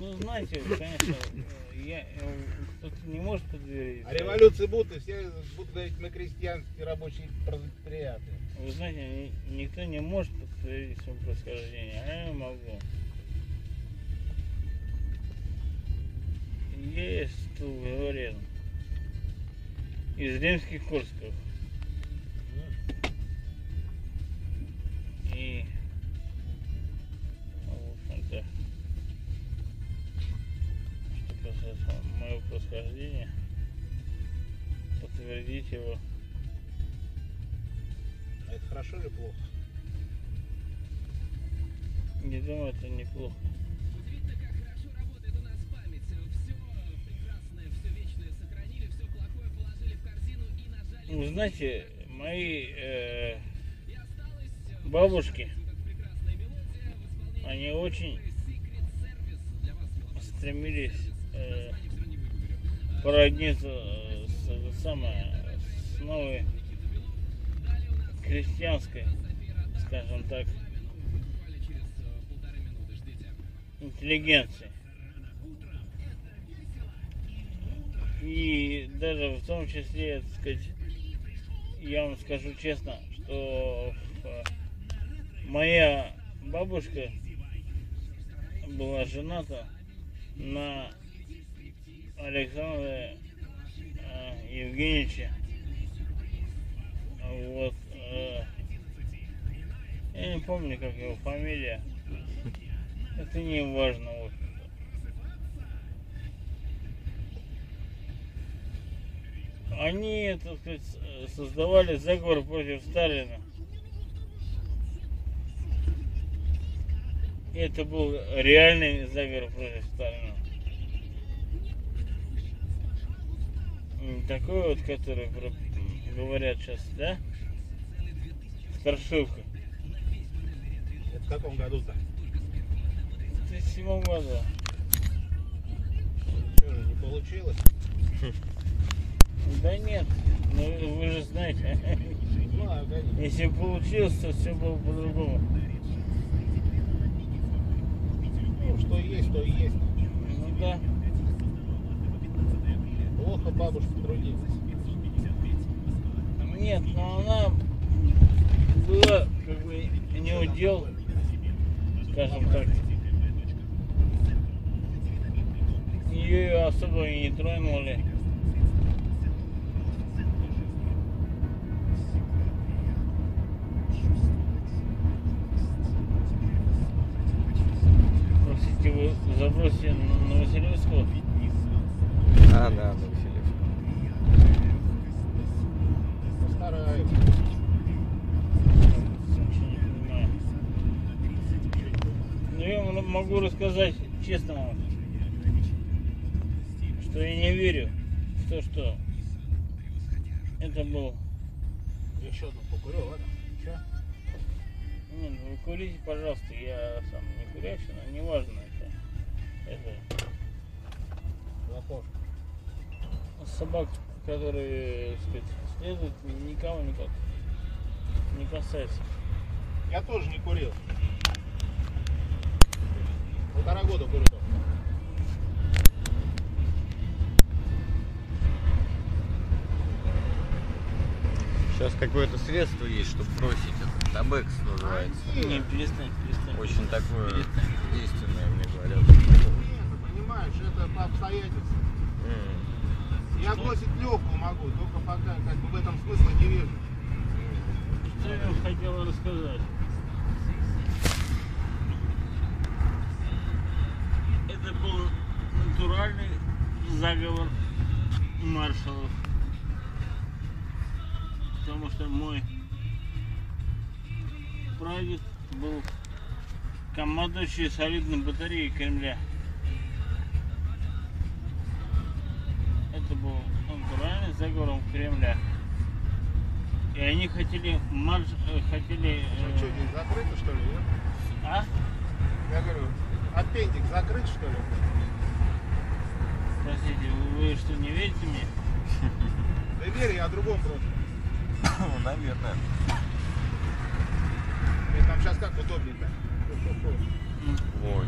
Ну, знаете, конечно, кто-то не может подтвердить. А революции будут, и все будут говорить, мы крестьянские рабочие предприятия. Вы знаете, никто не может подтвердить свое происхождение, а я могу. Есть, тут говорят, из римских Корсков. И, в общем-то, что касается моего происхождения, подтвердить его. А это хорошо или плохо? Не думаю, это неплохо. Удивительно, как хорошо работает у нас память. Все прекрасное, все вечное сохранили, все плохое положили в корзину и нажали. Вы знаете, мои И осталось бабушки, прекрасная мелодия в исполнении они очень Secret Service. Для вас мелодия. стремились Название все равно не выговорю. породниться с новой крестьянской, скажем так, Буквально через 1,5 минуты ждите. интеллигенцией. И даже в том числе, так сказать, я вам скажу честно, что моя бабушка была жената на Александре Евгеньевиче. Вот. Я не помню, как его фамилия. Это не важно, в общем-то. Они, так сказать, создавали заговор против Сталина. И это был реальный заговор против Сталина. Не такой вот, который говорят сейчас, да? Страшилка. Это в каком году-то? В 2007 году. Что же, не получилось? Да нет, ну вы же знаете, Знаю, конечно. если бы получилось, то все было по-другому. Ну, что есть, то и есть. Ну да. Плохо бабушка трудилась. Нет, но она была как бы не удел, скажем так. Ее особо и не тронули. Простите, вы забросите на Василевского? Да, на Василевского. Постараюсь. Ничего не понимаю. Но я вам могу рассказать честно вам, что я не верю в то, что это был... Еще одну покурю, ладно? Че? Нет, вы курите, пожалуйста, я сам не курящий, но не важно это. Лопошка. Собак, которые, так сказать, следуют, никого никак не касается. Я тоже не курил. 1,5 года курю только. Сейчас какое-то средство есть, чтобы бросить это. Табекс называется. Не, перестань. Очень такое Перестань. действенное, мне говорят. Нет, ты понимаешь, это по обстоятельствам. Я бросить легкую могу, только пока как бы в этом смысла не вижу. Что я вам хотел рассказать? Это был натуральный заговор маршалов. Потому что мой прадед был командующий солидной батареей Кремля. Это был натуральный заговор Кремля. И они хотели хотели... Что, здесь закрыто, что ли, нет? А? Я говорю, аппендик закрыт, что ли? Простите, вы что, не верите мне? Да верь, я о другом просто. Ну, наверное. Мне там сейчас как удобненько. Ой.